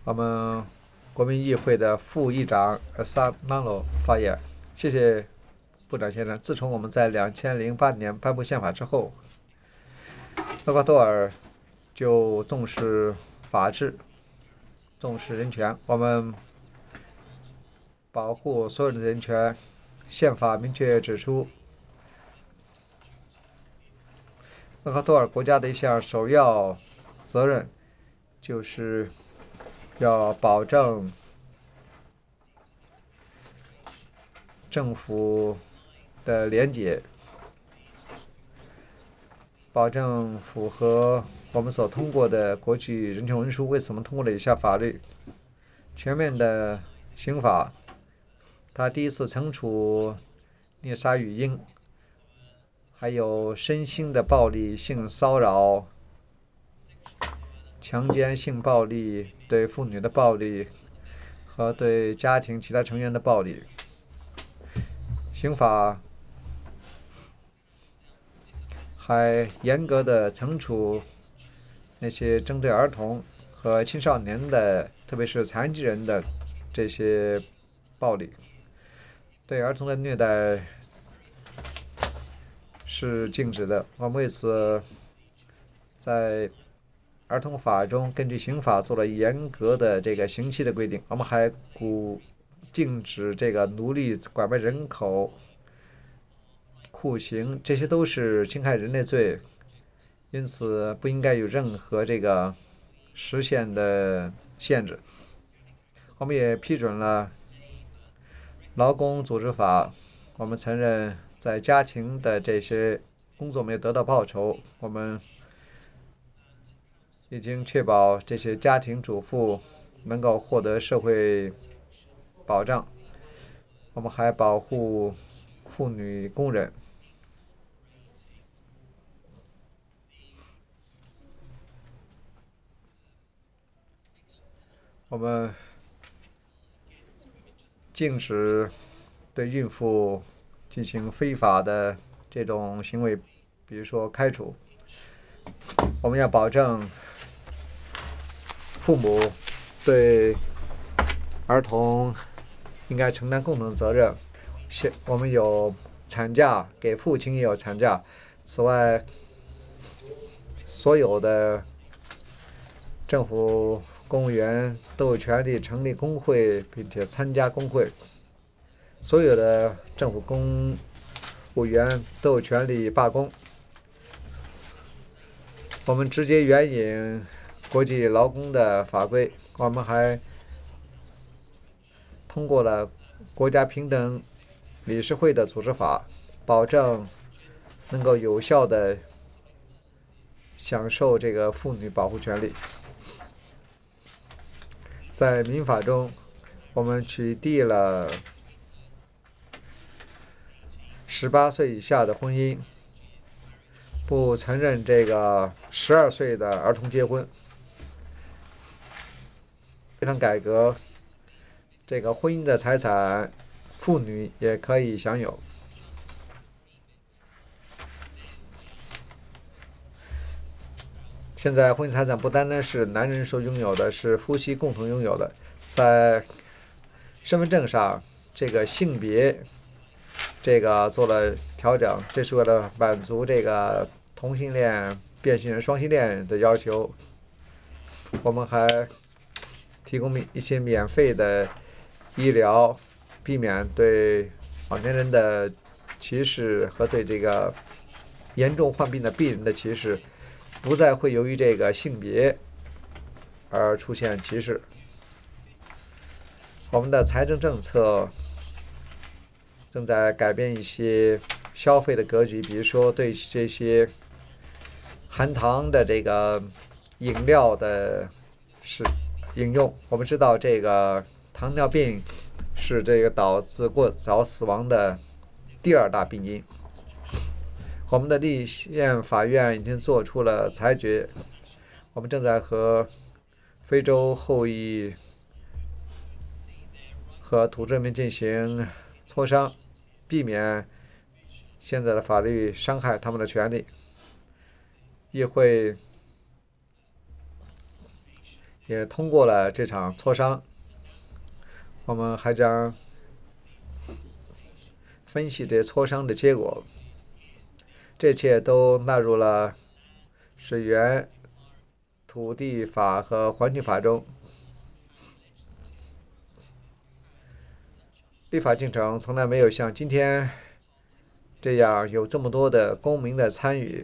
我们国民议会的副议长萨曼罗发言。谢谢部长先生。自从我们在2008年颁布宪法之后，厄瓜多尔就重视法治，重视人权。我们保护所有的人权。宪法明确指出，厄瓜多尔国家的一项首要责任就是要保证政府的廉洁，保证符合我们所通过的国际人权文书。为什么通过了以下法律？全面的刑法，他第一次惩处虐杀语婴，还有身心的暴力、性骚扰、强奸、性暴力、对妇女的暴力和对家庭其他成员的暴力。刑法还严格的惩处那些针对儿童和青少年的，特别是残疾人的这些暴力。对儿童的虐待是禁止的。我们为此在儿童法中根据刑法做了严格的这个刑期的规定。我们还禁止这个奴隶、拐卖人口、酷刑，这些都是侵害人类罪，因此不应该有任何这个时限的限制。我们也批准了劳工组织法。我们承认在家庭的这些工作没有得到报酬，我们已经确保这些家庭主妇能够获得社会保障。我们还保护妇女工人。我们禁止对孕妇进行非法的这种行为，比如说开除。我们要保证父母对儿童应该承担共同责任。我们有产假，给父亲也有产假。此外，所有的政府公务员都有权利成立工会，并且参加工会。所有的政府公务员都有权利罢工。我们直接援引国际劳工的法规。我们还通过了国家平等理事会的组织法，保证能够有效的享受这个妇女保护权利。在民法中，我们取缔了18岁以下的婚姻，不承认这个12岁的儿童结婚。非常改革这个婚姻的财产，妇女也可以享有。现在婚姻财产不单单是男人所拥有的，是夫妻共同拥有的。在身份证上，这个性别这个做了调整，这是为了满足这个同性恋、变性人、双性恋的要求。我们还提供一些免费的医疗，避免对老年人的歧视和对这个严重患病的病人的歧视，不再会由于这个性别而出现歧视。我们的财政政策正在改变一些消费的格局，比如说对这些含糖的这个饮料的饮用。我们知道这个糖尿病是这个导致过早死亡的第二大病因。我们的立宪法院已经做出了裁决。我们正在和非洲后裔和土著民进行磋商，避免现在的法律伤害他们的权利。议会也通过了这场磋商。我们还将分析这磋商的结果，这一切都纳入了水源、土地法和环境法中。立法进程从来没有像今天这样有这么多的公民的参与。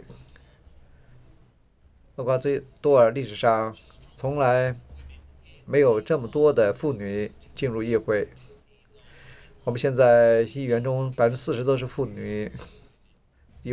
厄瓜多尔历史上从来没有这么多的妇女进入议会。我们现在议员中40%都是妇女，